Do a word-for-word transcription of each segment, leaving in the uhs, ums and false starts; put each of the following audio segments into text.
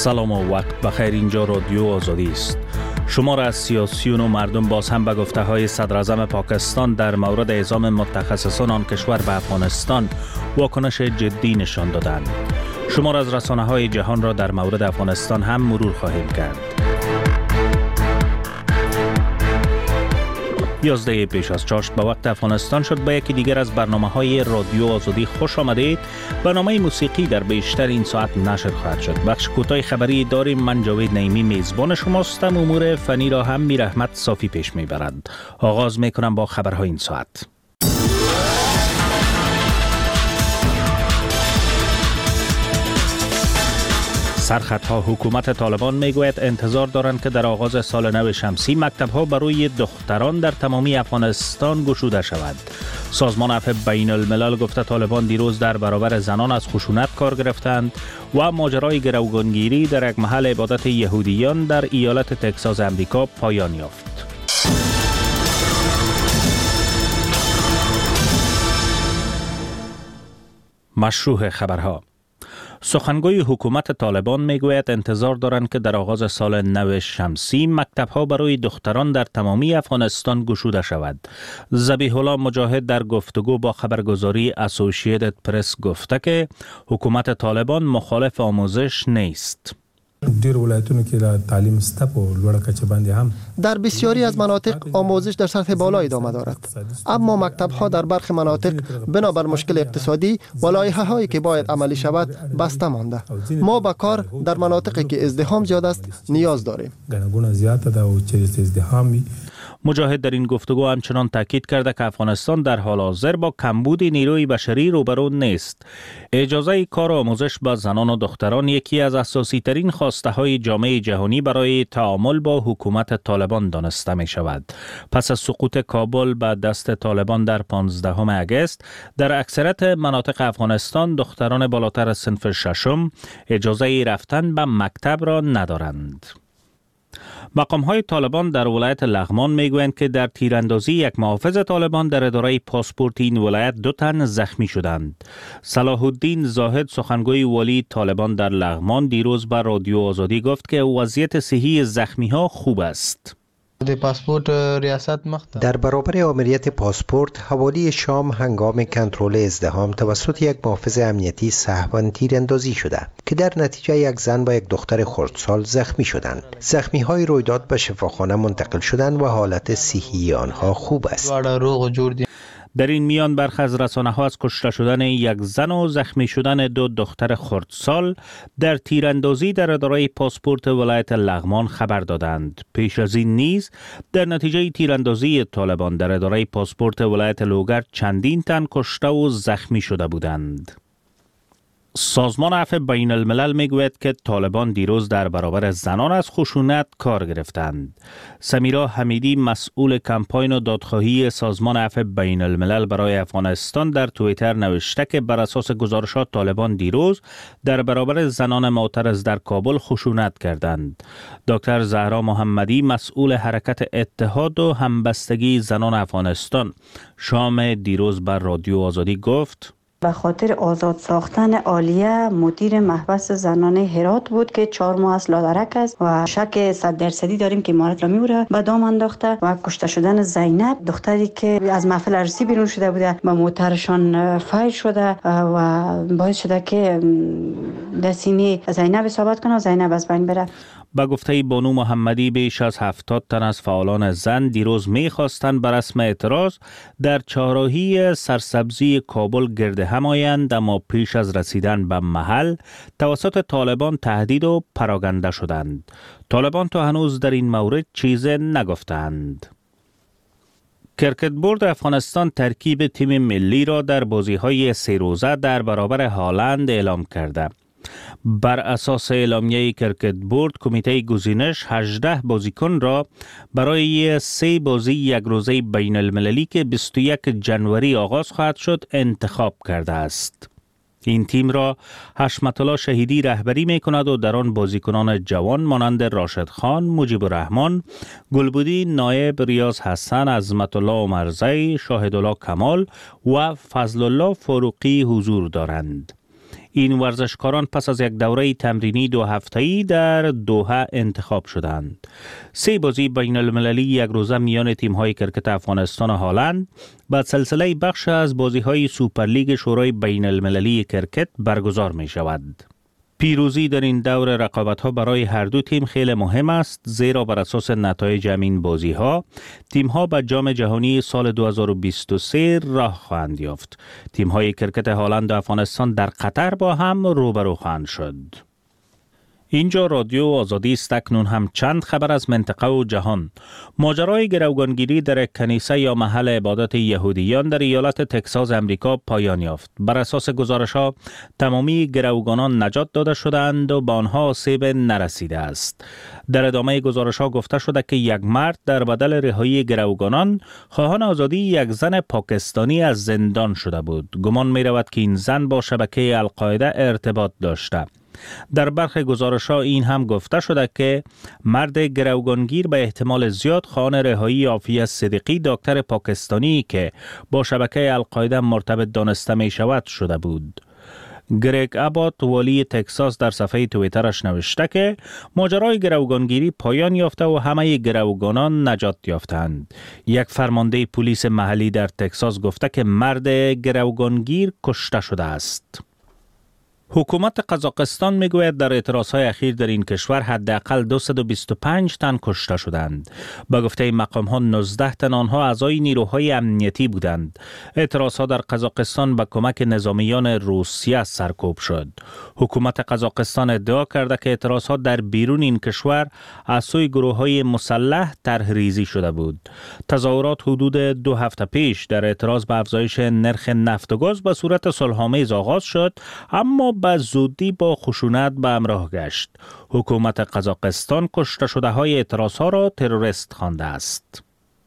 سلام و وقت بخیر. اینجا رادیو آزادی است. شما را از سیاسیون و مردم باز هم به گفته های صدر اعظم پاکستان در مورد اعزام متخصصان آن کشور به افغانستان واکنش جدی نشان دادند. شما را از رسانه های جهان را در مورد افغانستان هم مرور خواهیم کرد. یازده پیش از چاشت به وقت افغانستان شد. به یکی دیگر از برنامه های رادیو آزادی خوش آمدید. برنامه موسیقی در بیشتر این ساعت نشر خواهد شد. بخش کوتاه خبری داریم. من جاوید نعیمی میزبان شماستم. امور فنی را هم میر احمد صافی پیش میبرند. آغاز میکنم با خبرهای این ساعت. سرخطها حکومت طالبان میگوید انتظار دارند که در آغاز سال نو شمسی مکتب‌ها برای دختران در تمامی افغانستان گشوده شود. سازمان عفو بین الملل گفته طالبان دیروز در برابر زنان از خشونت کار گرفتند و ماجرای گروگانگیری در یک محل عبادت یهودیان در ایالت تگزاس امریکا پایان یافت. مشروع خبرها. سخنگوی حکومت طالبان میگوید انتظار دارند که در آغاز سال نو شمسی مکتب‌ها برای دختران در تمامی افغانستان گشوده شود. ذبیح الله مجاهد در گفتگو با خبرگزاری اسوسییتد پرس گفته که حکومت طالبان مخالف آموزش نیست. ډیر ولایتونو کې تعلیم سته په لوړه کچه باندې هم در بسیاری از مناطق آموزش در سطح بالا ادامه دارد، اما مکتب‌ها در برخی مناطق بنابر مشکل اقتصادی و لایحه‌هایی که باید عملی شود بسته مانده. ما به کار در مناطقی که ازدحام زیاد است نیاز داریم. ګڼه زیاته ده او چې ازدحام مجاهد در این گفتگو همچنان تاکید کرده که افغانستان در حال حاضر با کمبود نیروی بشری روبرو نیست. اجازه کار و آموزش به زنان و دختران یکی از اساسی ترین خواسته های جامعه جهانی برای تعامل با حکومت طالبان دانسته می شود. پس از سقوط کابل به دست طالبان در پانزدهم اگست در اکثریت مناطق افغانستان دختران بالاتر از صنف ششم اجازه رفتن به مکتب را ندارند. مقام‌های طالبان در ولایت لغمان میگویند که در تیراندازی یک محافظ طالبان در اداره پاسپورت این ولایت دو تن زخمی شدند. صلاح الدین زاهد سخنگوی والی طالبان در لغمان دیروز به رادیو آزادی گفت که وضعیت صحی زخمی‌ها خوب است. پاسپورت ریاست مخت در برابر آمریت پاسپورت حوالی شام هنگام کنترل ازدحام توسط یک محافظ امنیتی سهواً تیراندازی شده که در نتیجه یک زن و یک دختر خردسال زخمی شدند. زخمی های رویداد به شفاخانه منتقل شدند و حالت صحی آنها خوب است. در این میان برخی از رسانه‌ها از کشته شدن یک زن و زخمی شدن دو دختر خردسال در تیراندازی در اداره پاسپورت ولایت لغمان خبر دادند. پیش از این نیز در نتیجه تیراندازی طالبان در اداره پاسپورت ولایت لوگر چندین تن کشته و زخمی شده بودند. سازمان عفو بین الملل میگوید که طالبان دیروز در برابر زنان از خشونت کار گرفتند. سمیرا حمیدی مسئول کمپاین و دادخواهی سازمان عفو بین الملل برای افغانستان در توییتر نوشته که بر اساس گزارشات طالبان دیروز در برابر زنان معترض در کابل خشونت کردند. دکتر زهرا محمدی مسئول حرکت اتحاد و همبستگی زنان افغانستان شام دیروز بر رادیو آزادی گفت به خاطر آزاد ساختن عالیه مدیر محبس زنان هرات بود که چهار ماه از لادرک است و شک صد درصدی داریم که امارت را میبره به دام انداخته و کشته شدن زینب دختری که از محفل عروسی بیرون شده بوده و موترشان فایر شده و باعث شده که دسینه زینب اصابت کنه و زینب از بین بره. با گفته بانو محمدی بیش از هفتاد تن از فعالان زن دیروز می‌خواستند بر رسم اعتراض در چهارراهی سرسبزی کابل گرد هم آیند، اما پیش از رسیدن به محل توسط طالبان تهدید و پراگنده شدند. طالبان تا هنوز در این مورد چیزی نگفتند. کرکت بورد افغانستان ترکیب تیم ملی را در بازی‌های سه روزه در برابر هالند اعلام کرده. بر اساس اعلامیه کرکت بورد کمیته گزینش هجده بازیکن را برای سه بازی یک روزه بین المللی که بیست و یک ژانویه آغاز خواهد شد انتخاب کرده است. این تیم را حشمت الله شهیدی رهبری می کند و در آن بازیکنان جوان مانند راشد خان، مجیب الرحمن، گلبودی نایب، ریاض حسن، عظمت الله عمرزی، شاهد الله کمال و فضل الله فاروقی حضور دارند. این ورزشکاران پس از یک دوره تمرینی دو هفته‌ای در دوحه انتخاب شدند. سه بازی بین المللی یک روزه میان تیم‌های کرکت افغانستان و هلند بعد سلسله بخش از بازی‌های سوپرلیگ شورای بین المللی کرکت برگزار می‌شود. پیروزی در این دور رقابت‌ها برای هر دو تیم خیلی مهم است، زیرا بر اساس نتایج همین بازی‌ها تیم‌ها به جام جهانی سال دو هزار و بیست و سه راه خواهند یافت. تیم‌های کرکت هلند و افغانستان در قطر با هم روبرو خواهند شد. اینجا رادیو آزادی است. اکنون هم چند خبر از منطقه و جهان. ماجرای گروگانگیری در یک کنیسه یا محل عبادت یهودیان در ایالت تکساس امریکا پایان یافت. بر اساس گزارش‌ها تمامی گروگانان نجات داده شدند و به آنها آسیب نرسیده است. در ادامه گزارش‌ها گفته شده که یک مرد در بدل رهایی گروگانان خواهان آزادی یک زن پاکستانی از زندان شده بود. گمان می‌رود که این زن با شبکه القاعده ارتباط داشته. در برخی گزارش‌ها این هم گفته شده که مرد گروگانگیر به احتمال زیاد خواهان رهایی عافیه صدیقی دکتر پاکستانی که با شبکه القاعده مرتبط دانسته می شود شده بود. گرگ ابات والی تکساس در صفحه توییترش نوشته که ماجرای گروگانگیری پایان یافته و همه گروگانان نجات یافتند. یک فرمانده پلیس محلی در تکساس گفته که مرد گروگانگیر کشته شده است. حکومت قزاقستان میگوید در اعتراضهای اخیر در این کشور حداقل دویست و بیست و پنج تن کشته شدند. با گفته مقام‌ها نوزده تن آنها اعضای نیروهای امنیتی بودند. اعتراضها در قزاقستان با کمک نظامیان روسیه سرکوب شد. حکومت قزاقستان ادعا کرده که اعتراضها در بیرون این کشور از سوی گروه‌های مسلح طرح‌ریزی شده بود. تظاهرات حدود دو هفته پیش در اعتراض به افزایش نرخ نفت و گاز به صورت صلح‌آمیز آغاز شد، اما به زودی با خشونت به همراه گشت. حکومت قزاقستان کشته شده های اعتراض ها را تروریست خوانده است.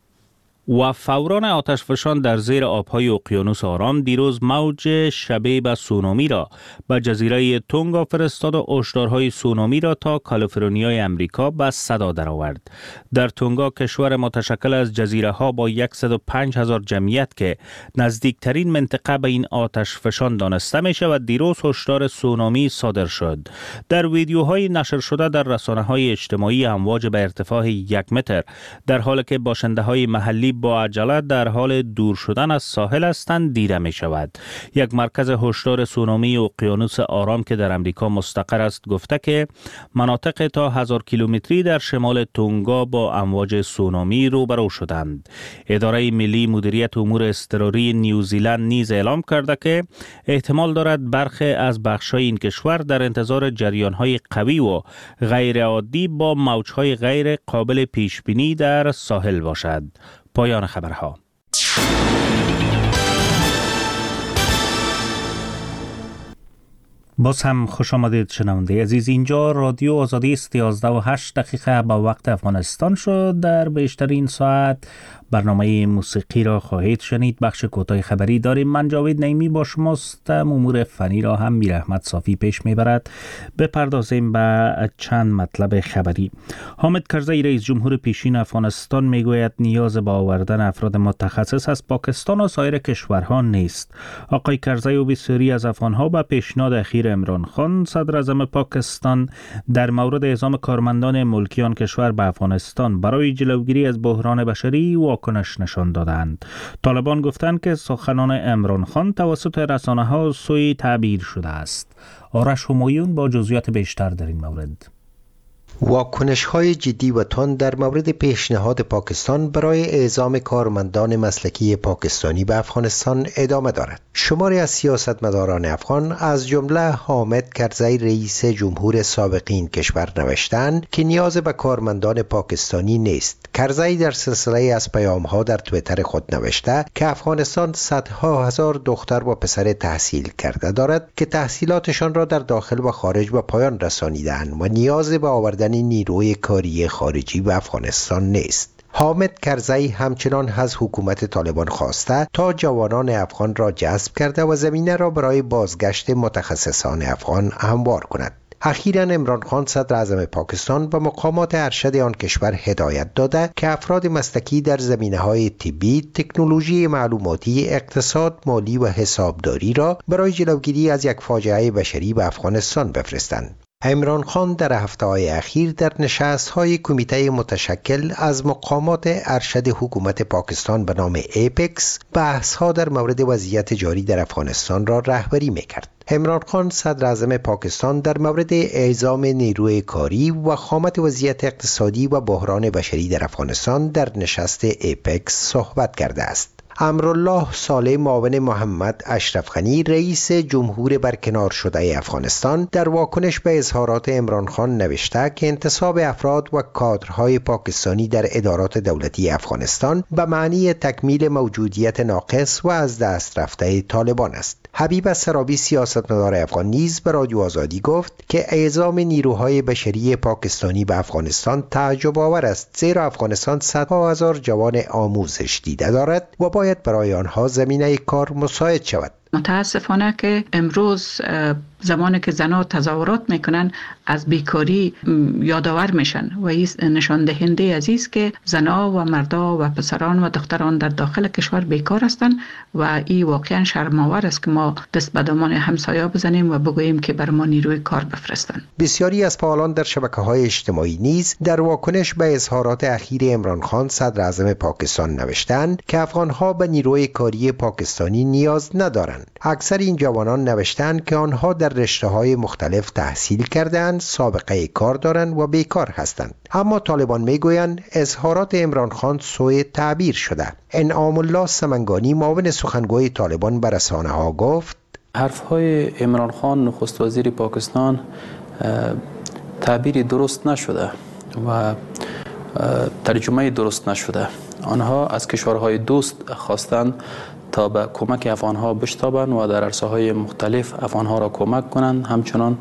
و فوران آتشفشان در زیر آبهای اقیانوس آرام دیروز موج شبیه به سونامی را به جزیره تونگا فرستاد و هشدارهای سونامی را تا کالیفرنیای امریکا به صدا درآورد. در تونگا، کشور متشکل از جزیره ها با صد و پنج هزار جمعیت که نزدیکترین منطقه به این آتشفشان دانسته می شود، دیروز هشدار سونامی صادر شد. در ویدیوهای نشر شده در رسانه‌های اجتماعی امواج به ارتفاع یک متر در حالی که باشنده های محلی با عجله در حال دور شدن از ساحل هستند دیده می شود. یک مرکز هشدار سونامی اقیانوس آرام که در امریکا مستقر است گفته که مناطق تا هزار کیلومتری در شمال تونگا با امواج سونامی روبرو شدند. اداره ملی مدیریت امور اضطراری نیوزیلند نیز اعلام کرده که احتمال دارد برخی از بخش‌های این کشور در انتظار جریان‌های قوی و غیر عادی با موج‌های غیر قابل پیش‌بینی در ساحل باشد. پایان خبرها. باز هم خوش آمدید شنونده عزیز. اینجا رادیو آزادی است. یازده و هشت دقیقه با وقت افغانستان شد. در بیشترین ساعت برنامه موسیقی را خواهید شنید. بخش کوتاه خبری داریم. من جاوید نعیمی با شماستم. امور فنی را هم میر احمد صافی پیش میبرد. بپردازیم به چند مطلب خبری. حامد کرزی رئیس جمهور پیشین افغانستان میگوید نیاز به آوردن افراد متخصص از پاکستان و سایر کشورها نیست. آقای کرزی و بسیاری از افغانها به پیشنهاد اخیر عمران خان صدر اعظم پاکستان در مورد اعزام کارمندان ملکی آن کشور به افغانستان برای جلوگیری از بحران بشری واکنش نشان دادند. طالبان گفتند که سخنان عمران خان توسط رسانه‌ها سوء تعبیر شده است. آرش همایون با جزئیات بیشتر در این مورد. واکنش‌های جدی و تند در مورد پیشنهاد پاکستان برای اعزام کارمندان مسلکی پاکستانی به افغانستان ادامه دارد. شماری از سیاستمداران افغان از جمله حامد کرزی رئیس جمهور سابق این کشور نوشتند که نیاز به کارمندان پاکستانی نیست. کرزی در سلسله از پیام‌ها در توییتر خود نوشته که افغانستان صدها هزار دختر و پسر تحصیل کرده دارد که تحصیلاتشان را در داخل و خارج به پایان رسانیدند و نیاز به آوردن نیروی کاری خارجی به افغانستان نیست. حامد کرزی همچنان از حکومت طالبان خواسته تا جوانان افغان را جذب کرده و زمینه را برای بازگشت متخصصان افغان هموار کند. اخیراً عمران خان صدر اعظم پاکستان و مقامات ارشد آن کشور هدایت داده که افراد مسلکی در زمینه‌های طبی، تکنولوژی معلوماتی، اقتصاد، مالی و حسابداری را برای جلوگیری از یک فاجعه بشری به افغانستان بفرستند. عمران خان در هفته‌های اخیر در نشست‌های کمیته متشکل از مقامات ارشد حکومت پاکستان به نام ایپکس بحث‌ها در مورد وضعیت جاری در افغانستان را رهبری می‌کرد. عمران خان صدر اعظم پاکستان در مورد اعزام نیروی کاری و خامت وضعیت اقتصادی و بحران بشری در افغانستان در نشست ایپکس صحبت کرده است. امرالله صالح معاون محمد اشرف غنی رئیس جمهور برکنار شده افغانستان در واکنش به اظهارات عمران خان نوشته که انتصاب افراد و کادرهای پاکستانی در ادارات دولتی افغانستان به معنی تکمیل موجودیت ناقص و از دست رفته طالبان است. حبیب سرابی سیاستمدار افغان نیز به رادیو آزادی گفت که اعزام نیروهای بشری پاکستانی به افغانستان تعجب آور است، زیرا افغانستان صدها هزار جوان آموزش دیده دارد و باید برای آنها زمینه کار مساعد شود. متاسفانه که امروز زمانی که زنها تظاهرات میکنن از بیکاری یادآور میشن و این نشان دهنده از است که زنها و مردا و پسران و دختران در داخل کشور بیکار هستند و این واقعا شرم‌آور است که ما دست به دامان همسایه بزنیم و بگوییم که بر ما نیروی کار بفرستند. بسیاری از فعالان در شبکه‌های اجتماعی نیز در واکنش به اظهارات اخیر عمران خان صدر اعظم پاکستان نوشتند که افغان‌ها به نیروی کاری پاکستانی نیاز ندارند. اکثر این جوانان نوشتند که آنها در رشته‌های مختلف تحصیل کردند، سابقه کار دارند و بیکار هستند. اما طالبان میگویند اظهارات عمران خان سوء تعبیر شده. انعام الله سمنگانی معاون سخنگوی طالبان به رسانه‌ها گفت حرف‌های عمران خان نخست وزیر پاکستان تعبیری درست نشده و ترجمه درست نشده. آنها از کشورهای دوست خواستند تا به کمک افغانها بشتابند و در عرصه‌های مختلف افغانها را کمک کنند. همچنان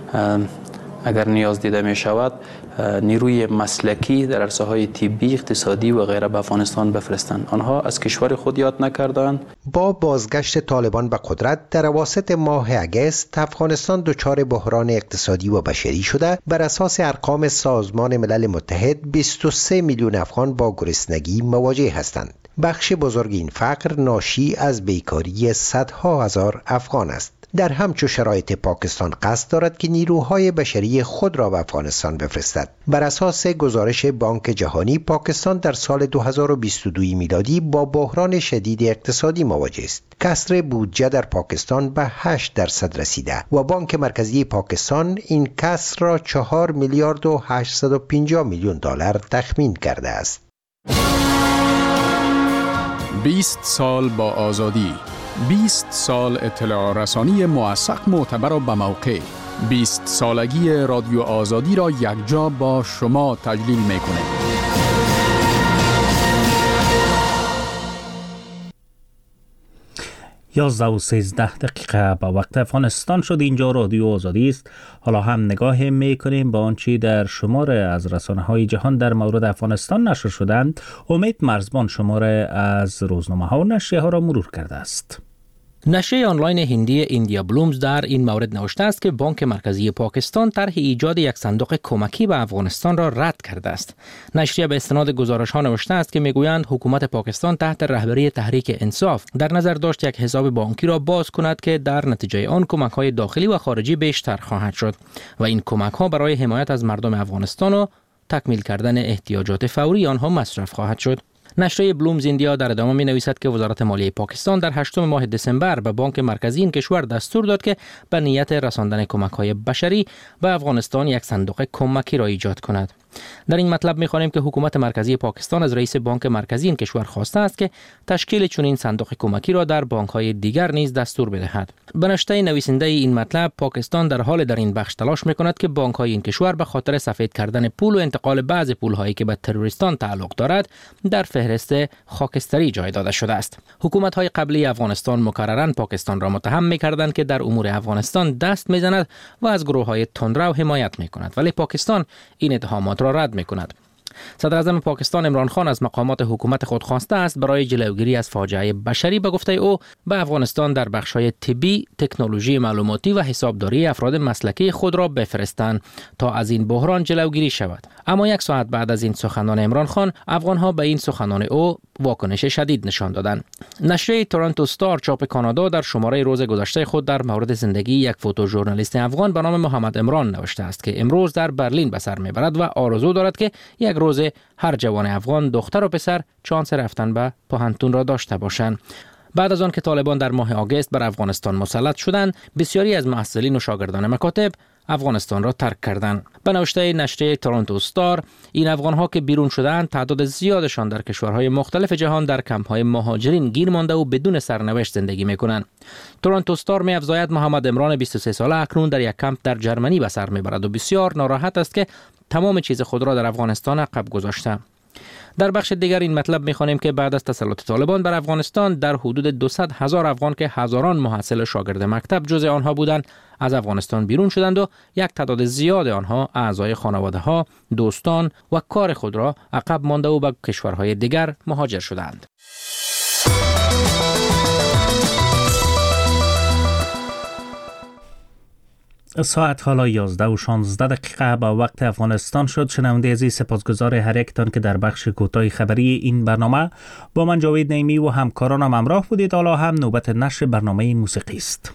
اگر نیاز دیده می شود نیروی مسلکی در عرصه‌های طبی، اقتصادی و غیره به افغانستان بفرستند. آنها از کشور خود یاد نکردند. با بازگشت طالبان به قدرت در اواسط ماه اگست افغانستان دچار بحران اقتصادی و بشری شده. بر اساس ارقام سازمان ملل متحد بیست و سه میلیون افغان با گرسنگی مواجه هستند. بخش بزرگ این فقر ناشی از بیکاری صدها هزار افغان است. در همچو شرایط پاکستان قصد دارد که نیروهای بشری خود را به افغانستان بفرستد. بر اساس گزارش بانک جهانی پاکستان در سال دو هزار و بیست و دو میلادی با بحران شدید اقتصادی مواجه است. کسر بودجه در پاکستان به هشت درصد رسیده و بانک مرکزی پاکستان این کسر را چهار میلیارد و هشتصد و پنجاه میلیون دلار تخمین کرده است. بیست سال با آزادی، بیست سال اطلاع رسانی موثق، معتبر و به موقع. بیست سالگی رادیو آزادی را یکجا با شما تجلیل میکنه. یازده و سیزده دقیقه با وقت افغانستان شد. اینجا رادیو آزادی است. حالا هم نگاه میکنیم با آنچه در شمار از رسانه‌های جهان در مورد افغانستان نشر شدند. امید مرزبان شمار از روزنامه‌ها و نشریه‌ها را مرور کرده است. نشریه آنلاین هندی ایندیا بلومز در این مورد نوشته است که بانک مرکزی پاکستان طرح ایجاد یک صندوق کمکی به افغانستان را رد کرده است. نشریه به استناد گزارش‌ها نوشته است که میگویند حکومت پاکستان تحت رهبری تحریک انصاف در نظر داشت یک حساب بانکی را باز کند که در نتیجه آن کمک‌های داخلی و خارجی بیشتر خواهد شد و این کمک‌ها برای حمایت از مردم افغانستان و تکمیل کردن احتیاجات فوری آنها مصرف خواهد شد. نشریه بلومز ایندیا در ادامه می نویسد که وزارت مالیه پاکستان در هشتم ماه دسامبر به بانک مرکزی این کشور دستور داد که به نیت رساندن کمک‌های بشری به افغانستان یک صندوق کمکی را ایجاد کند. در این مطلب می‌خوانیم که حکومت مرکزی پاکستان از رئیس بانک مرکزی این کشور خواسته است که تشکیل چنین صندوق کمکی را در بانک‌های دیگر نیز دستور بدهد. به نشته نویسنده این مطلب، پاکستان در حال در این بخش تلاش می‌کند که بانک‌های این کشور به خاطر سفید کردن پول و انتقال بعض پول‌هایی که به تروریستان تعلق دارد در فهرست خاکستری جای داده شده است. حکومت‌های قبلی افغانستان مکرراً پاکستان را متهم می‌کردند که در امور افغانستان دست می‌زند و از گروه‌های تندرو حمایت می‌کند، ولی پاکستان این اتهامات را رد می‌کند. صدر اعظم پاکستان عمران خان از مقامات حکومت خود خواسته است برای جلوگیری از فاجعه بشری به گفته او به افغانستان در بخش‌های طبی، تکنولوژی معلوماتی و حسابداری افراد مسلکی خود را بفرستند تا از این بحران جلوگیری شود. اما یک ساعت بعد از این سخنان عمران خان، افغان‌ها به این سخنان او واکنش شدید نشان دادند. نشریه تورنتو ستار چاپ کانادا در شماره روز گذشته خود در مورد زندگی یک فوتوژورنالیست افغان به نام محمد عمران نوشته است که امروز در برلین به سر میبرد و آرزو دارد که یک روز هر جوان افغان دختر و پسر چانس رفتن به پوهنتون را داشته باشند. بعد از آن که طالبان در ماه آگوست بر افغانستان مسلط شدند، بسیاری از محصلین و شاگردان مکاتب افغانستان را ترک کردند. به نوشته نشریه تورنتو ستار، این افغان‌ها که بیرون شدند تعداد زیادشان در کشورهای مختلف جهان در کمپ‌های مهاجرین گیر مانده و بدون سرنوشت زندگی می‌کنند. تورنتو ستار می‌افزاید محمد عمران بیست و سه ساله اکنون در یک کمپ در جرمنی به سر می‌برد و بسیار ناراحت است که تمام چیز خود را در افغانستان عقب گذاشته. در بخش دیگر این مطلب می‌خوانیم که بعد از تسلط طالبان بر افغانستان در حدود دویست هزار افغان که هزاران محصل و شاگرد مکتب جزء آنها بودند از افغانستان بیرون شدند و یک تعداد زیاد آنها اعضای خانواده‌ها، دوستان و کار خود را عقب مانده و به کشورهای دیگر مهاجر شدند. ساعت حالا یازده و شانزده دقیقه به وقت افغانستان شد. شنونده عزیز، سپاسگزار هر یکتان که در بخش کوتاه خبری این برنامه با من جاوید نعیمی و همکارانم همراه بودید. حالا هم نوبت نشر برنامه موسیقی است.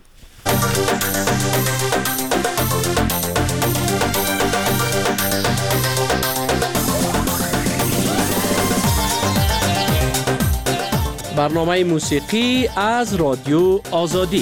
برنامه موسیقی از رادیو آزادی.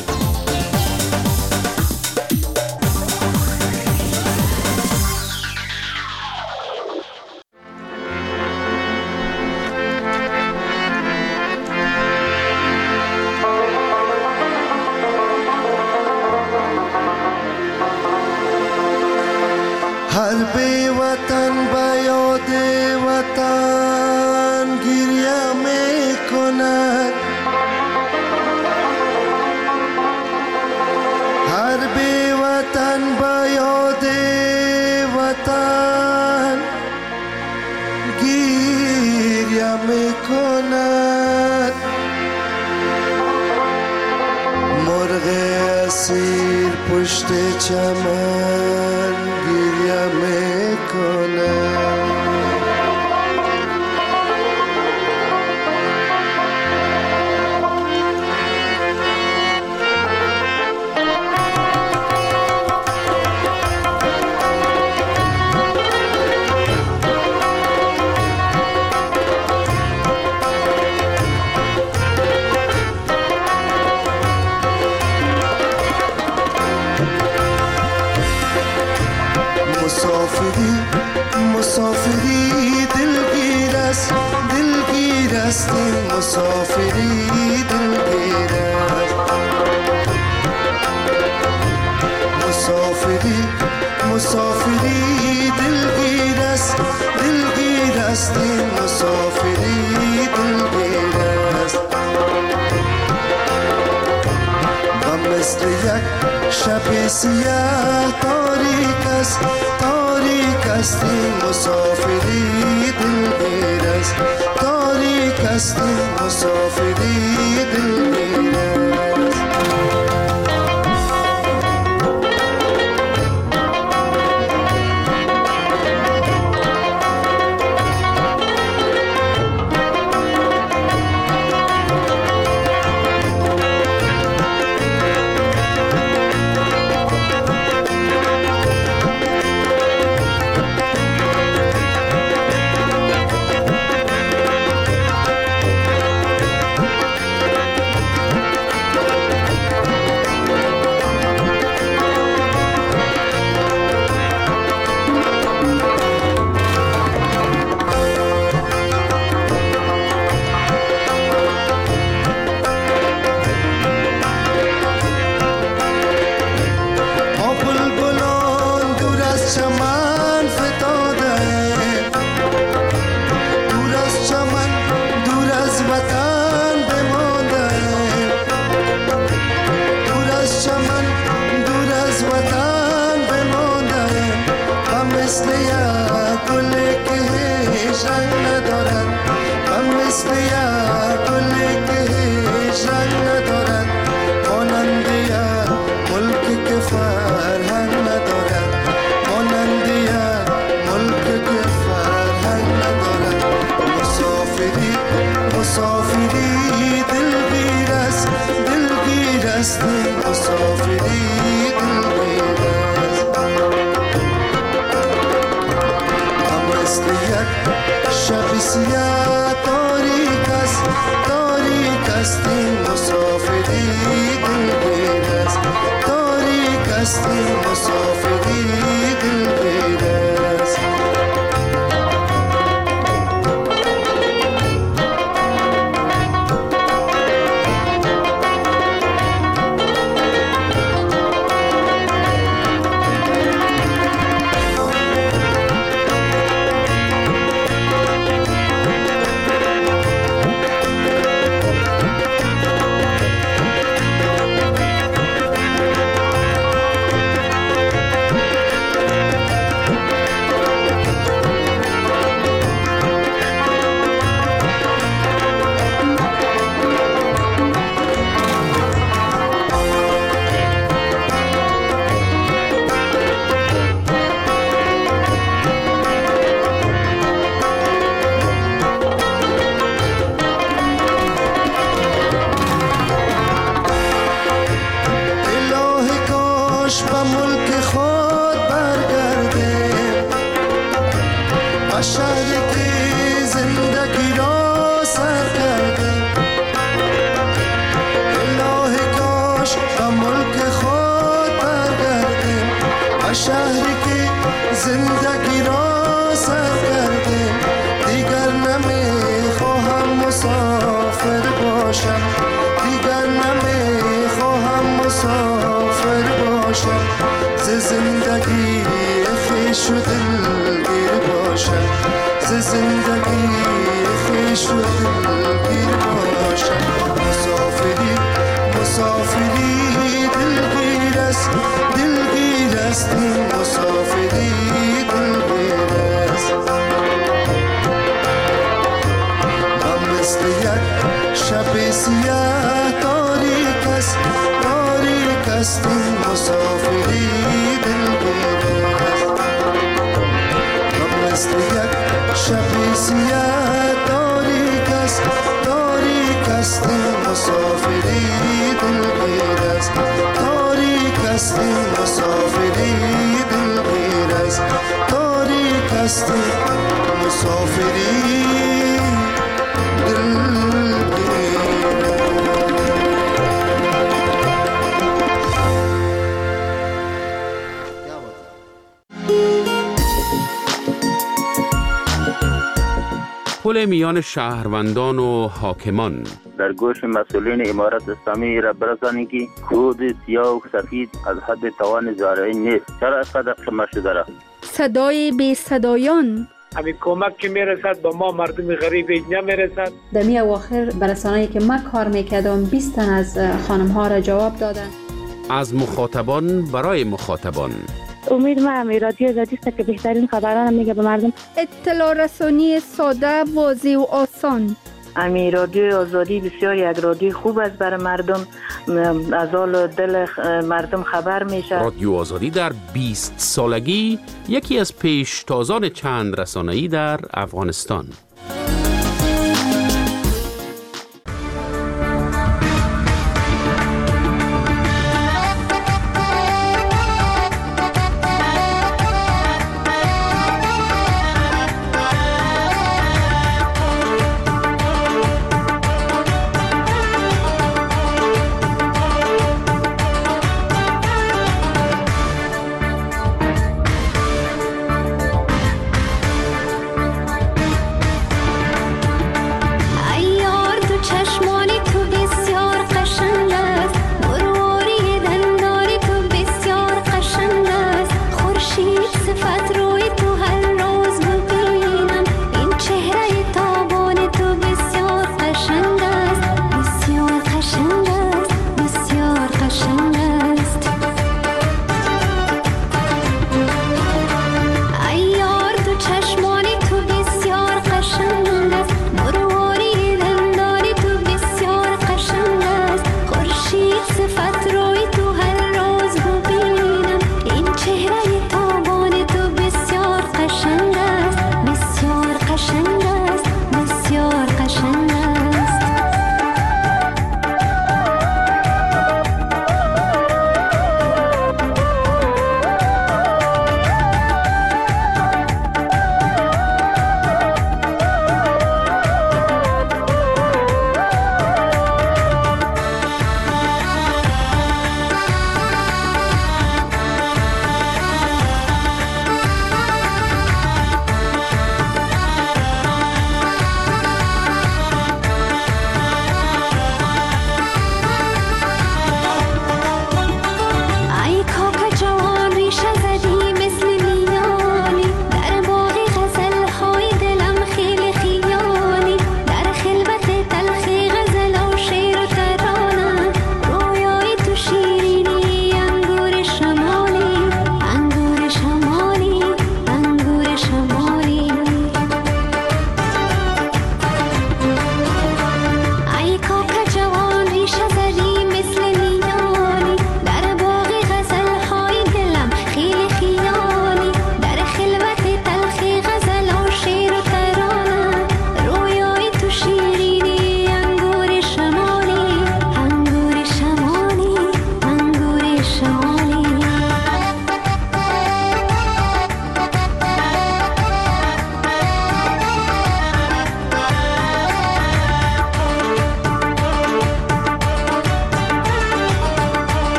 شب سیاه تاریک است، تاریک است این مسافری دلگیر است، تاریک است این مسافری دلگیر است. مثل یک گلی که هیچ رنگ ندارد، مانند یک ملک که فرهنگ ندارد، مانند یک ملک که فرهنگ ندارد. مسافری مسافری دلگیر است، دلگیر است مسافری دلگیر است. هم مثل یک شب سیاه تاریک است، تاریک است این مسافری دلگیر است، تاریک است این مسافری دلگیر است. شهری که زندگی را سر کردیم، دیگر نمیخواهم مسافر باشم، دیگر نمیخواهم مسافر باشم، ز زندگی خویش و دلگیر باشم، ز زندگی خویش و دلگیر باشم. مسافری مسافری دلگیر است، دلگیر است این مسافری دلگیر است. من مثل یک شب سیاه تاریک است، تاریک است این مسافری دلگیر است. من مثل یک شب سیاه تاریک است، تاریک است این مسافری دلگیر است، تاریک است این مسافری دلگیر است، تاریک است این مسافری دلگیر پل میان شهروندان و حاکمان. در گوش مسئولین امارت اسلامی را برسانید که خود سیاه و سفید از حد توان زارعی نیست. چرا اینقدر شما شده را؟ صدای بی صدایان. همین کمک که میرسد با ما مردم غریب نمیرسد. در می اواخر برسانه‌ای که من کار میکردم بیست تن از خانم ها را جواب دادن. از مخاطبان برای مخاطبان. امید ما هم رادیو آزادی است که بهترین خبران میگه به مردم. اطلاع رسانی ساده، واضح و آسان. امی رادیو آزادی بسیار یک رادیو خوب است برای مردم، از حال دل مردم خبر میشه. رادیو آزادی در بیست سالگی یکی از پیشتازان چند رسانه‌ای در افغانستان.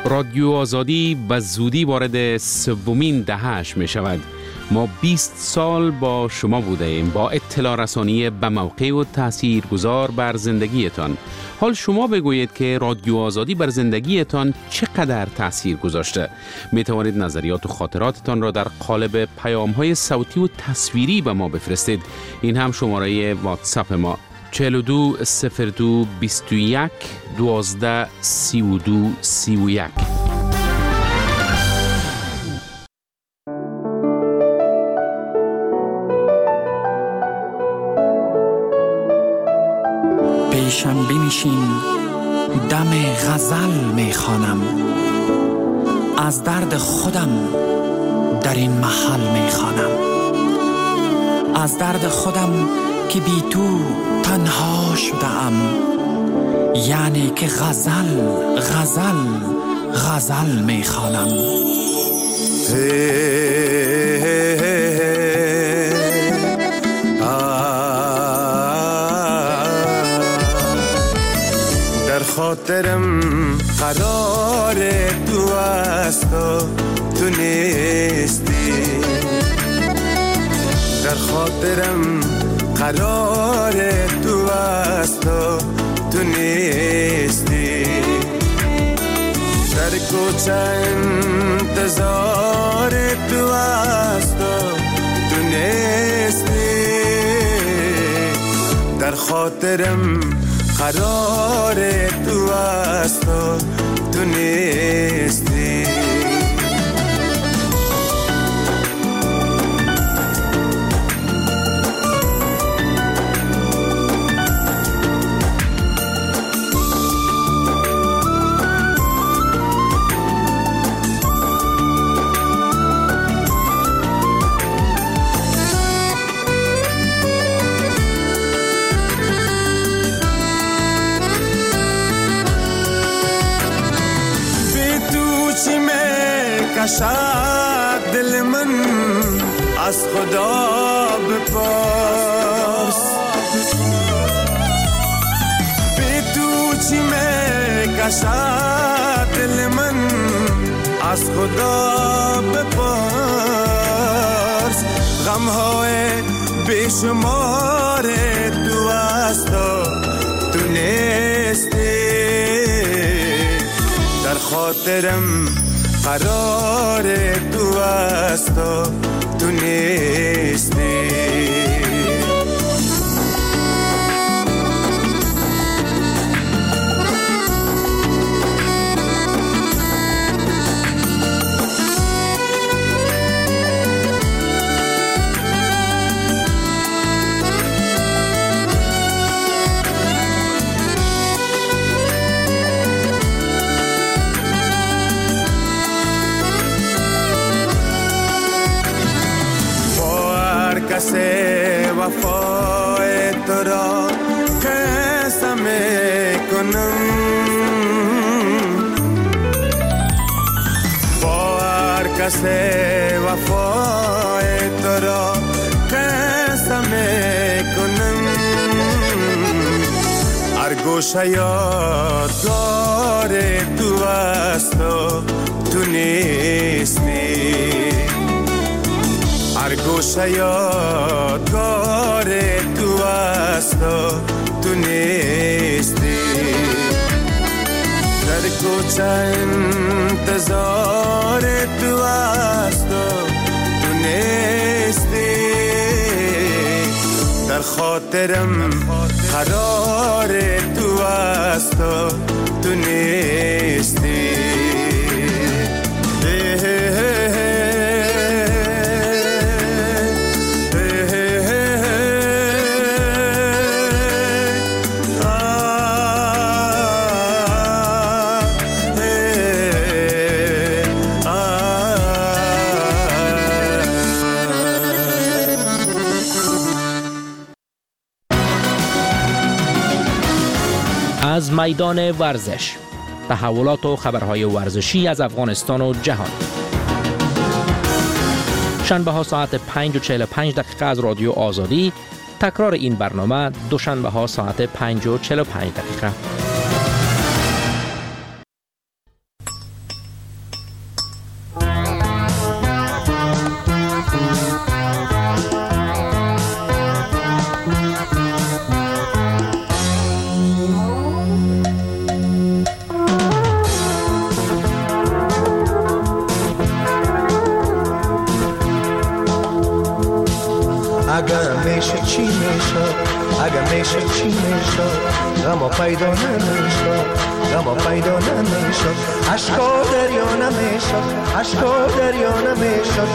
رادیو آزادی به زودی وارد سومین دهه‌اش می شود. ما بیست سال با شما بوده ایم، با اطلاع رسانی به موقع و تأثیر گذار بر زندگیتان. حال شما بگویید که رادیو آزادی بر زندگیتان چقدر تأثیر گذاشته. می توانید نظریات و خاطراتتان را در قالب پیام‌های صوتی و تصویری به ما بفرستید. این هم شماره واتساپ ما چهل و دو صفر دو بیست و یک دوازده سی و دو سی و یک. پیشم بنشین دم غزل میخوانم، از درد خودم در این محل میخوانم، از درد خودم که بی تو تنها شدم، یعنی که غزل غزل غزل میخوانم. در خاطرم قرار تو است و تو نیستی، در خاطرم قرار تو است و تو نیستی، در کوچه انتظار تو است و تو نیستی، در خاطرم قرار تو است و تو نیستی. کشد دل من از خدا بپرس، بی تو چی می کشد دل من از خدا بپرس، غمهای بیشمار تو است و تو نیستی، در خاطرم قرار تو است و تو نیستی. کسی وفای تو را قسم میکنم، با هر کسی وفای تو را قسم میکنم، هر گوشه یادگار تو است و تو نیستی، هر گوشه یادگار تو است و تو نیستی، در کوچه انتظار تو است و تو نیستی، در خاطرم قرار تو است و تو نیستی. از میدان ورزش، تحولات و خبرهای ورزشی از افغانستان و جهان. شنبه ها ساعت پنج و چهل و پنج دقیقه از رادیو آزادی، تکرار این برنامه دوشنبه ها ساعت پنج و چهل و پنج دقیقه. اگه میشد چی میشد غم پیدا نمیشد غم پیدا نمیشد عشقا دریا نمیشد عشقا دریا نمیشد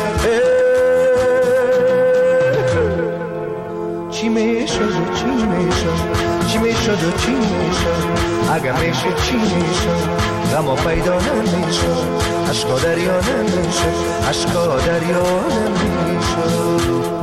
چی میشد و چی میشد چی میشد و چی میشد اگه میشد چی میشد غم پیدا نمیشد عشقا دریا نمیشد عشقا دریا نمیشد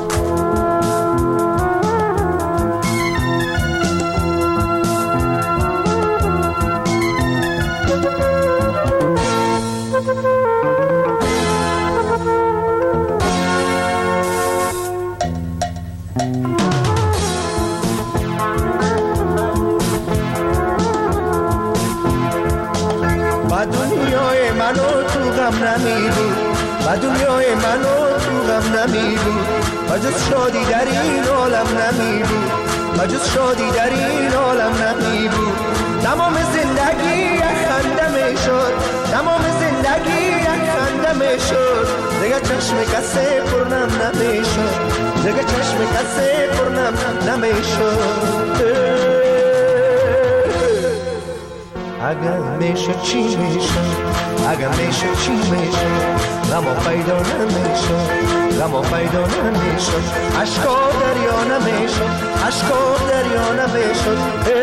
و دنیای من و تو غم نمی بود و جز شادی در این عالم نمی بود و جز شادی در این عالم نمی بود تمام زندگی یک خنده می شد تمام زندگی یک خنده می شد دیگه چشم کسی پرنم نمی شد دیگه چشم کسی پرنم نمی شد اگر میشد چی میشد اگر میشد چی میشد غم پیدا نمیشد غم پیدا نمیشد عشقا دریا نمیشد عشقا دریا نمیشد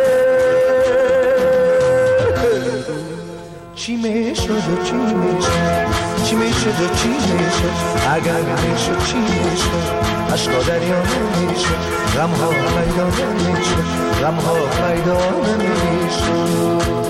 چی میشد و چی میشد چی میشد و چی میشد اگر میشد چی میشد عشقا دریا نمیشد غم ها پیدا نمیشد غم ها پیدا نمیشد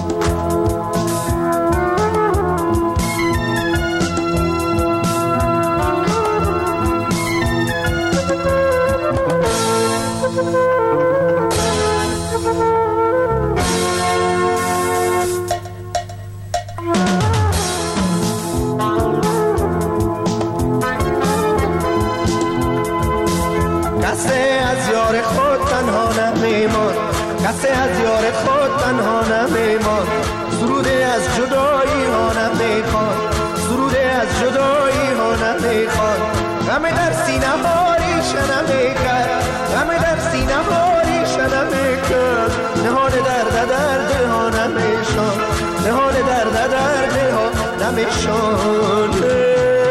کسی از یار خود تنها نمیمان سروده از جدایی ها نمیخوان سروده از جدایی ها نمیخوان غم در سینه ها ریشه نمیکرد غم در سینه ها ریشه نمیکرد نهان درد درد ها نمیشان نهان درد درد ها نمیشان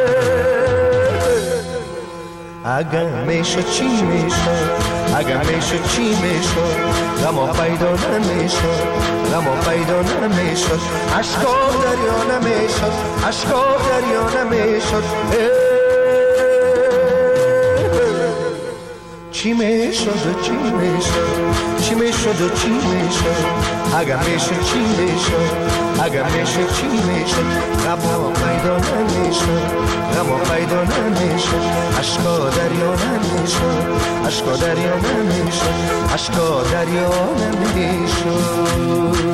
اگر میشد چی میشد اگر میشد چی میشد غم پیدا نمیشد غم پیدا نمیشد عشقا دریا نمیشد عشقا دریا نمیشد چی میشد و چی میشد چی میشد و چی میشد اگر میشد چی میشد اگر میشد چی میشد غم پیدا نمیشد غم پیدا نمیشد عشقا دریا نمیشد عشقا دریا نمیشد عشقا دریا نمیشد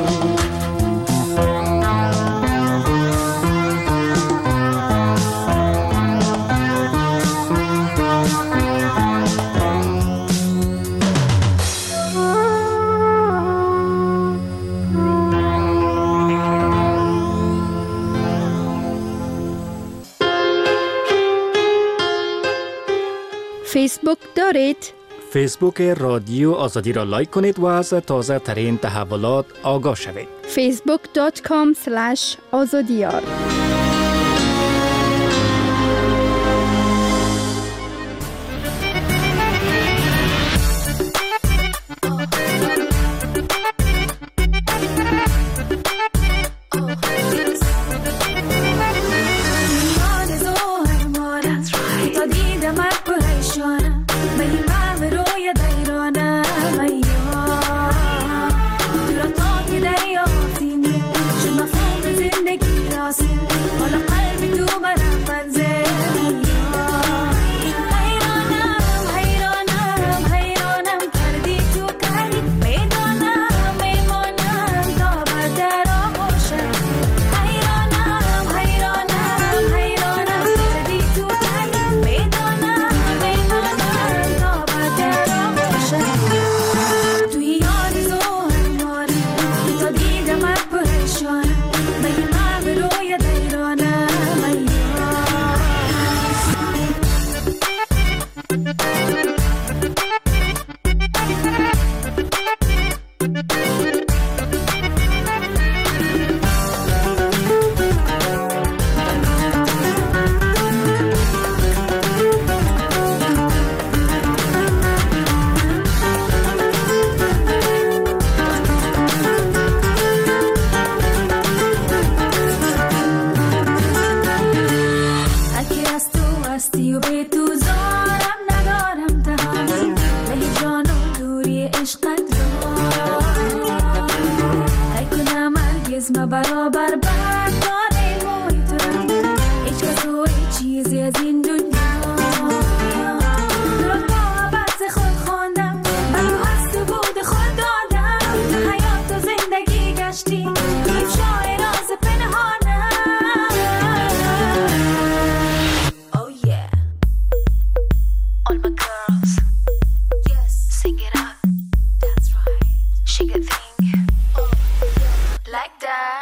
فیسبوک دارید؟ فیسبوک رادیو آزادی را لایک کنید و از تازه ترین تحولات آگاه شوید. فیسبوک دات کام اسلش آزادیار زندگی راسته چشم برابر برداره موی تو را هیچ کس و هیچ چیزی از این دنیا تو را با عوض خود خوندم برو از تو بود خود دادم تو حیات و زندگی گشتی این شای راز پنهانم Oh yeah All my girls Yes Sing it up That's right Shake a thing Like that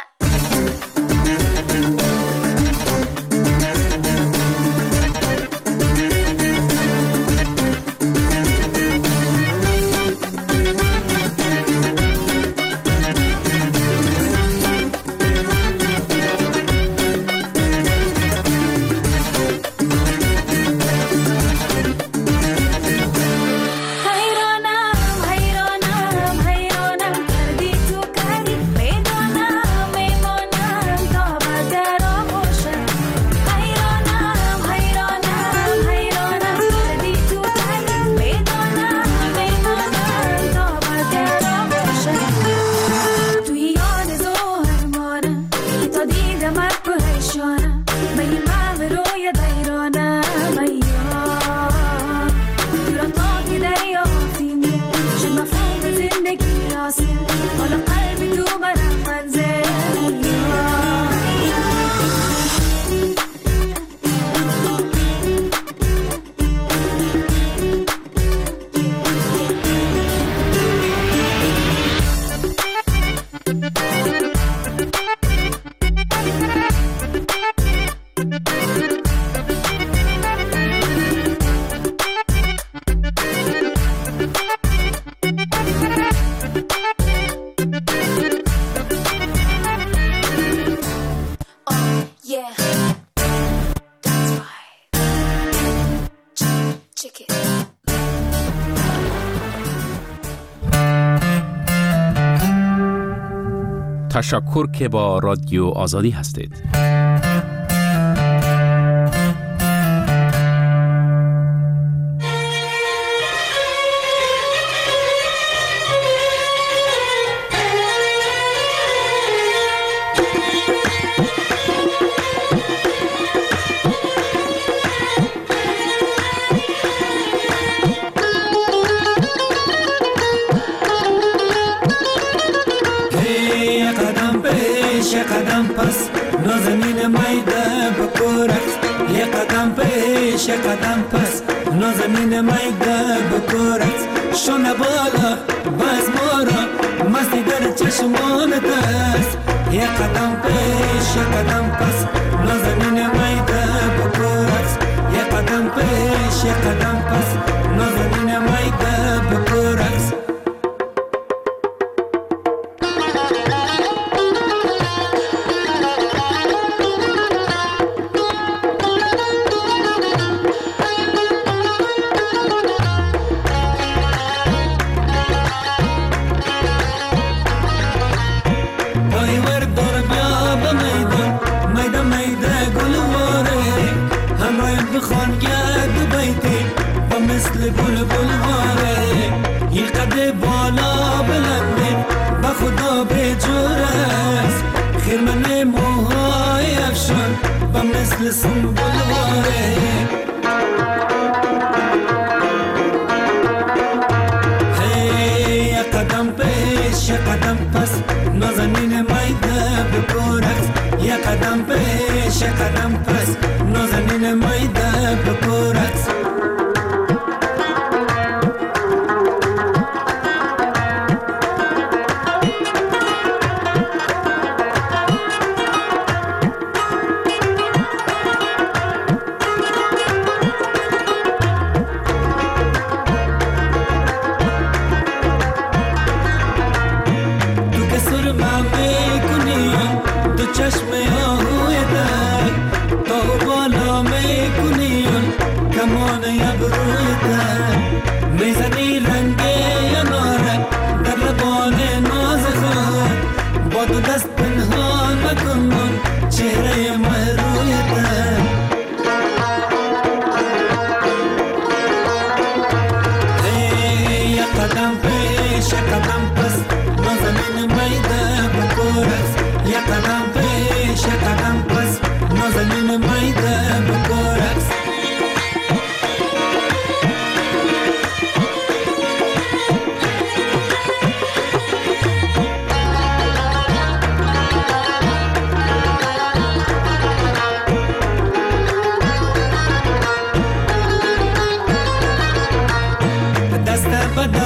تشکر که با رادیو آزادی هستید. قدم پس نازنین میده بکورت یه قدم پیش یه قدم پس نازنین میده بکورت شونه بالا باز مورا مستی در چشمانت است یه قدم پیش یه قدم پس نازنین میده بکورت یه قدم پیش یه قدم پس نازنین میده بکورت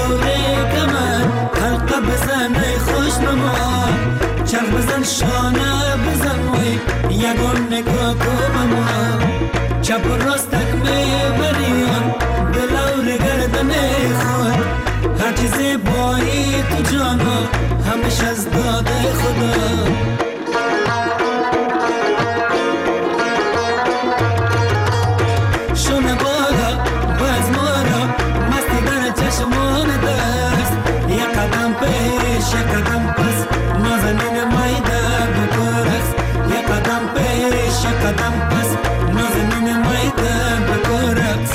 دوره کمر حلقه بزن ای خوش بمان چرخ بزن شانه بزن وی یگان نگاه کو بمان چپ و راستک میبریان دلور گردن خود هر چیزی بایی تو جانا همش از داده خدا شونه بالا باز مارا مستی در چشمان دست یک قدم پیش یک قدم پس نازنین مایده بکرست یک قدم پیش یک قدم پس نازنین مایده بکرست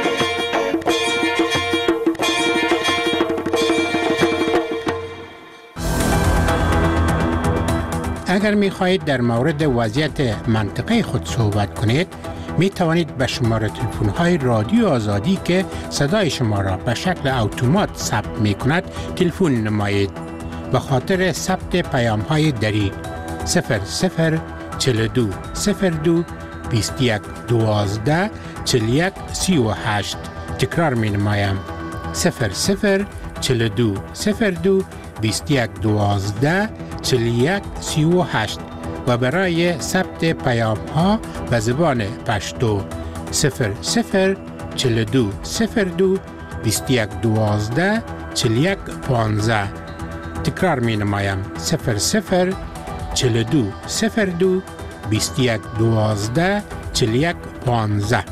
اگر می خواهید در مورد وضعیت منطقه خود صحبت کنید می توانید به شماره تلفن های رادیو آزادی که صدای شما را به شکل اتومات ثبت می کند تلفن نمایید. به خاطر ثبت پیام های دری صفر صفر چهل و دو صفر دو بیست و یک دوازده چهل و یک سی و هشت تکرار می نمایم صفر صفر چهل و دو صفر دو بیست و یک دوازده چهل و یک سی و هشت و برای ثبت پیام ها به زبان پشتو صفر صفر چهل و دو صفر دو بیست و یک دوازده چهل و یک پانزده تکرار می نمایم صفر صفر چهل و دو صفر دو بیست و یک دوازده چهل و یک پانزده.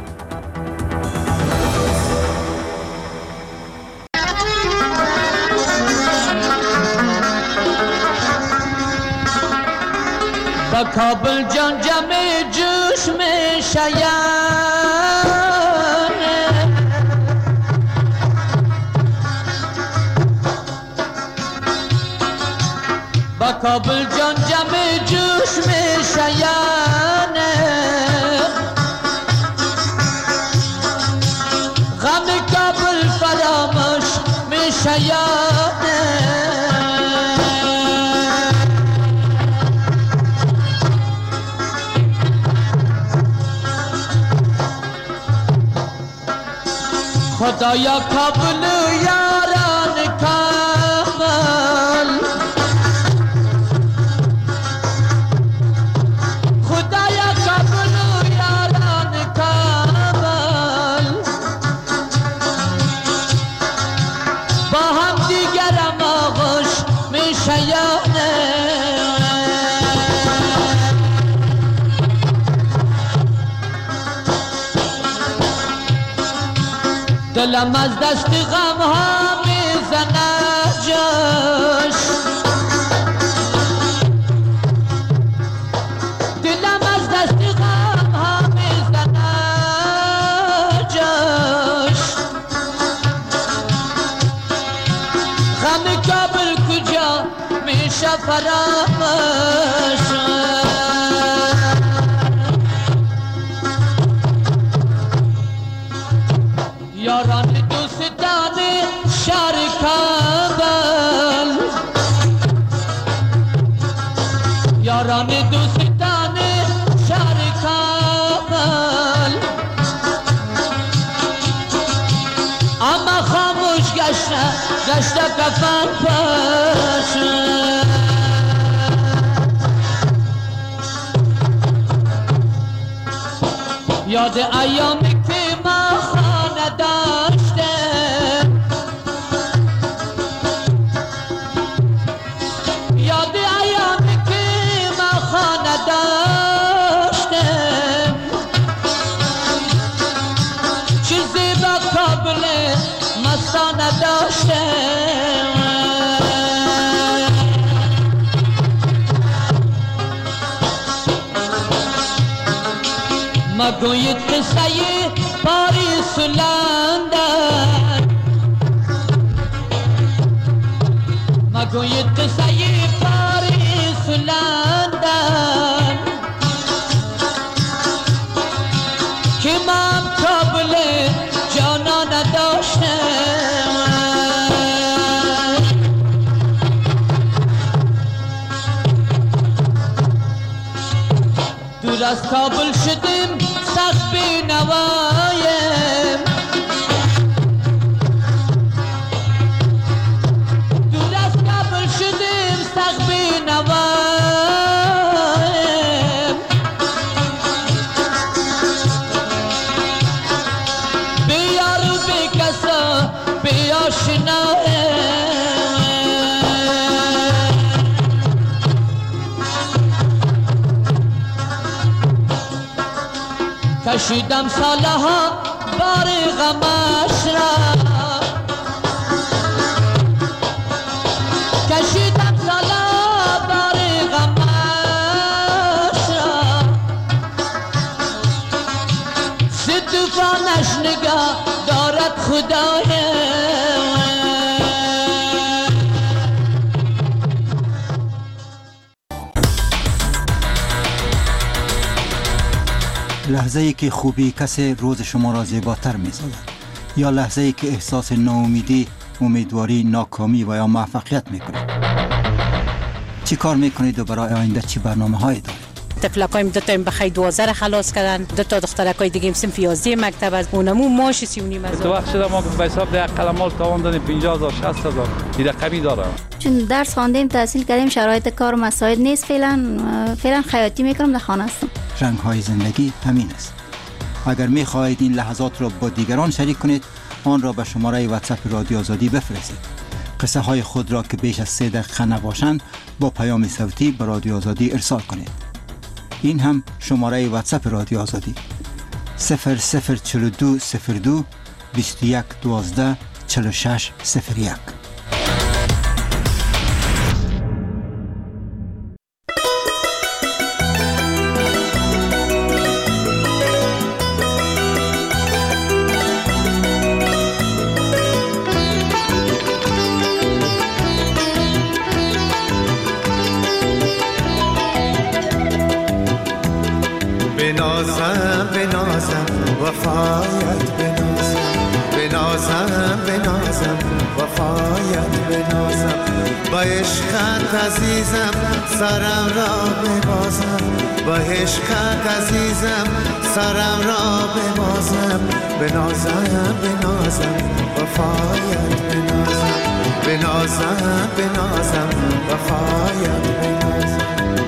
با کابل جان جمع جوش میں شیان با کابل جان جمع جوش میں شیان غم کابل فراموش میں شیان خدایا کابل یاران کابل خدایا کابل یاران کابل با هم دیگرم آغوش می شیانه دلم از دست غم ها میزنه جوش دلم از دست غم ها میزنه جوش غم کابل کجا میشه فراموش یاران دوستان شهر کابل یاران دوستان شهر کابل اما خاموش گشته گشته کفن پاش یاد ایامی که ما خانه داشتم یاد ایامی که ما خانه داشتم چیزی با کابل مستانه داشتم مگوید قصه پاریس و لندن مگوید قصه پاریس و لندن که من کابل جانا نداشتم دور از کابل شدیم سخت بینوایم کشیدم سالها بار غمش را، کشیدم سالها بار غمش را، سی طوفانش نگاه دارد خدای لحظه ای که خوبی کسی روز شما را زیباتر می سازد، یا لحظه ای که احساس ناامیدی، امیدواری، ناکامی و یا موفقیت می کنید. چی کار می کنید و برای آینده چی برنامه هایی دارید؟ طفلکایم دو تا بخای دوازده را خلاص کردن، دو تا دخترکای دیگه هم صنف یازده مکتب از اونمو ماش سی و نیم هزار. تو وقت شده ما به حساب ده قلمال تاوان دادیم پنجاه هزار شصت هزار این رقمی داره. چون درس خواندیم تحصیل کردیم شرایط کار مساعد نیست، فعلا فعلا خیاطی میکنم، در خانه هستم. رنگ های زندگی همین است. اگر می خواهید این لحظات را با دیگران شریک کنید، آن را به شماره واتساپ رادیو آزادی بفرستید. قصه های خود را که بیش از سه دقیقه نباشند با پیام صوتی به رادیو آزادی ارسال کنید. این هم شماره واتساپ رادیو آزادی صفر صفر چهل و دو صفر دو بیست و یک دوازده چهل و شش صفر یک. بنازم بنازم وفایت بنازم، بنازم بنازم وفایت بنازم، با عشقت عزیزم سرم را ببازم، با عشقت عزیزم سرم را ببازم، بنازم بنازم وفایت بنازم، بنازم بنازم وفایت بنازم.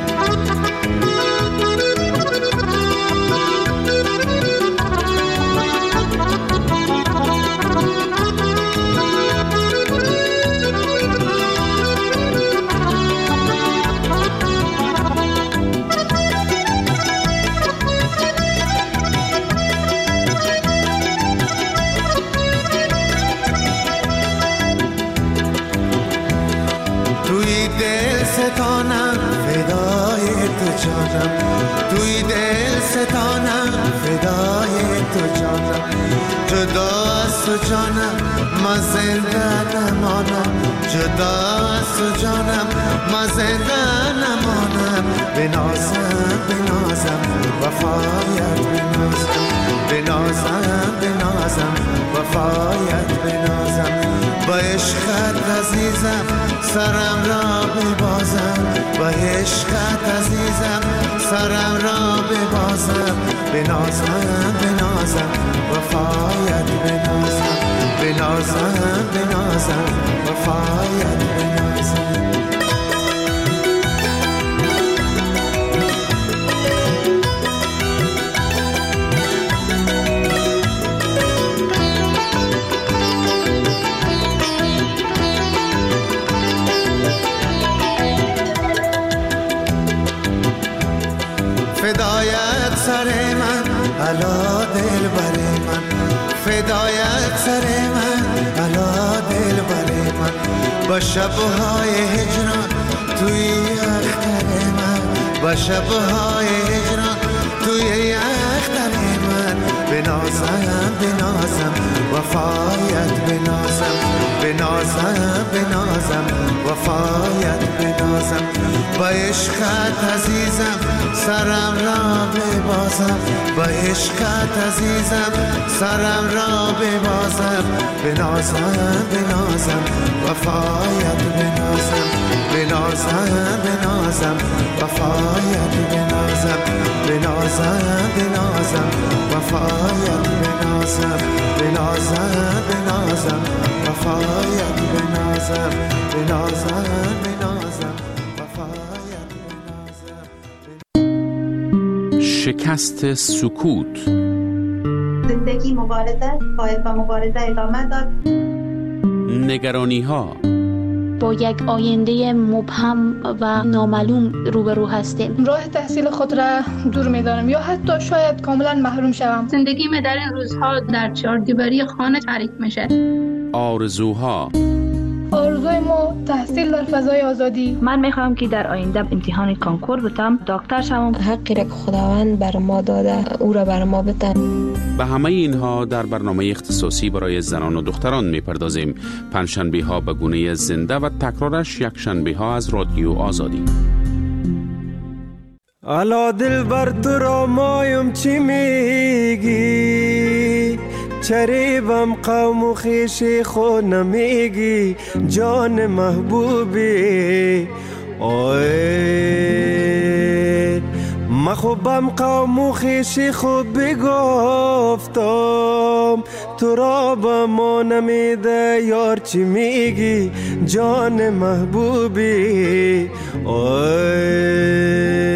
توی دل ستانم فدای تو جانم، توی دل ستانم فدای تو جانم، جدا از تو جانم ما زنده نمانم، جدا از تو جانم ما زنده نمانم، بنازم بنازم وفایت بنازم، بنازم بنازم وفایت بنازم، با عشقت عزیزم سرم را ببازم، با عشقت عزیزم سرم را ببازم، بنازم بنازم وفایت بنازم، بنازم بنازم وفایت بنازم. فدایت سر من علا دل بر من، فدایت سر من علا دل بر من، با شبهای هجران توی اختر من، با شبهای هجران توی اختر من، بنازم بنازم وفایت بنازم، بنازم بنازم وفایت بنازم، با عشقت عزیزم سرم را ببازم، با عشقت عزیزم سرم را ببازم، بنازم بنازم وفایت بنازم، بنازم بنازم وفایت بنازم، بنازم بنازم وفایت بنازم، بنازم بنازم وفایت بنازم، بنازم بنازم وفایت بنازم. شکست سکوت. زندگی مبارزه باید با مبارزه ادامه داد. نگرانی ها، با یک آینده مبهم و نامعلوم روبرو هستیم. راه تحصیل خود را دور می‌دارم یا حتی شاید کاملا محروم شوم. زندگی من در این روزها در چهاردیواری خانه تعریف میشه. آرزوها. آرزوی ما تحصیل در فضای آزادی. من میخوام که در آینده امتحان کانکور بتم، دکتر شوم. حقی را که خداوند بر ما داده او را بر ما بتن. به همه اینها در برنامه اختصاصی برای زنان و دختران میپردازیم. پنجشنبه ها به گونه زنده و تکرارش یک شنبه ها از رادیو آزادی. الا دل بر تو را مایم چی میگی، چریبم قوم و خیشی خود نمیگی، جان محبوبی آی مخوبم قوم و خیشی خود بگفتم، تو را با ما نمیده یار چی میگی، جان محبوبی آی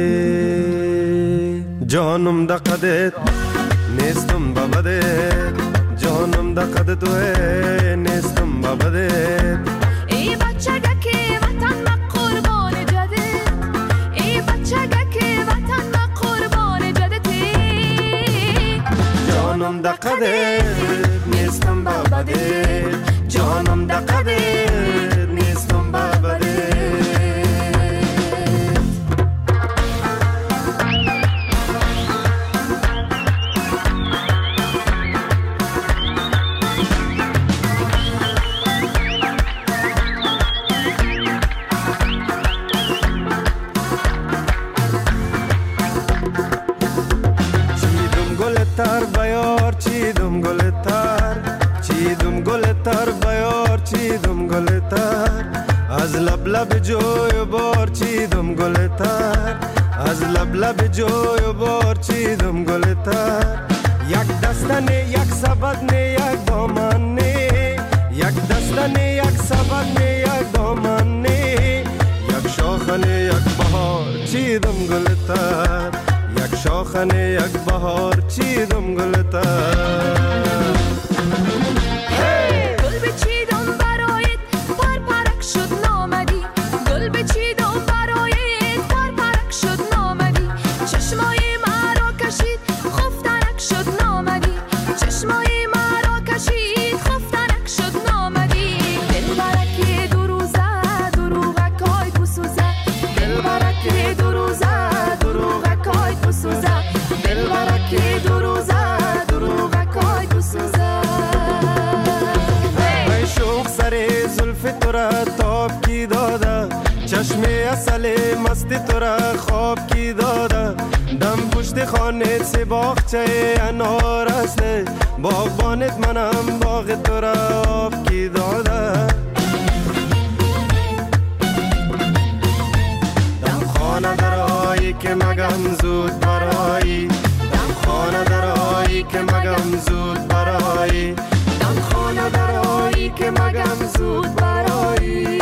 جانم دقدت نیستم بابدت، جانم دقدت توه نیستم بابدت. ای بچگه که وطن ما قربان جدت، ای بچگه که وطن ما قربان جدتی، جانم دقدت نیستم بابدت، جانم دقدت نیستم بابدت. تر بیار چیدم گل تر، چیدم گل تر بیار چیدم گل تر، از لب لب جوی بار چیدم گل تر، از لب لب جوی بار چیدم گل تر. یک دستنه یک سبدنه یک دامنه، یک دستنه یک سبدنه یک دامنه، یک شاخنه یک بهار چیدم گل تر، یک شاخنه یک بهار چیدم گلتر. گل بچیدم برایت پر پرک شد نامدی، گل بچیدم برایت پر پرک شد نامدی، چشمای مرا کشید خفتنک شد نامدی، چشمای مرا کشید خفتنک شد نامدی. دل برکی دو روزه دروغکای بسوزه، دل برکی دو روزه دروغکای بسوزه، دل برکی دو روزه دروغکای بسوزه. ای شوق سر زلف تو را تاب کی داده، چشم اصل مست تو را خواب کی داده، دم پشت خانه سی باغچه انار است، باغبانت منم باغ تو را آب کی داده. دم خانه درایی که مگم زود برایی، دم خانه درایی که مگم زود برایی، دم خانه درایی که مگم زود برایی.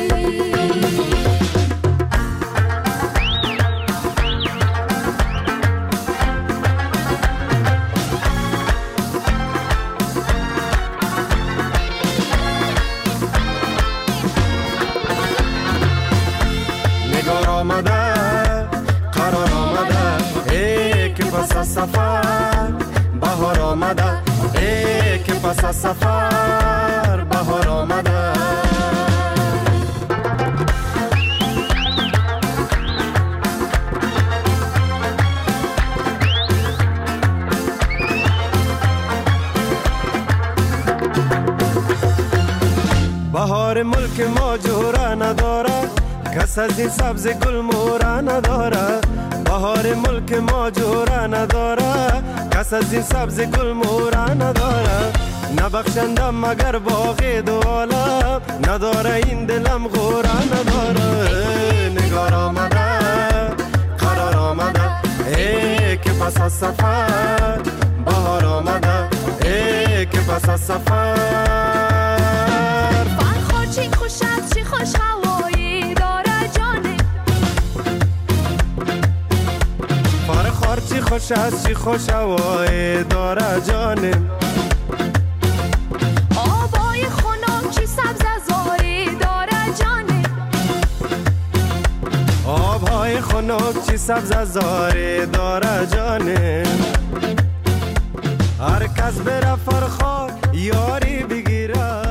نگار آمده قرار آمده، ای که پس از سفر بهار آمده، ای که پس از سفر بهار آمده. بهار ملک ما جورا نداره، کس از این سبز گل مورا نداره، بهار ملک ما جورا نداره، کس از این سبز گل مورا نداره. نبخشندم مگر باغ دو عالم، نداره این دلم غورا نداره. نگار آمده قرار آمده، ای که پس از سفر بهار آمده، ای که پس از سفر. فرخار چی خوش است چی خوش هوایی داره جانه، فرخار چی خوش است چی خوش هوایی داره جانم، آبای خنک چی سبز زاری داره چی خنک چی سبز زاره داره جانه هر کس بره فرخا یاری بگیره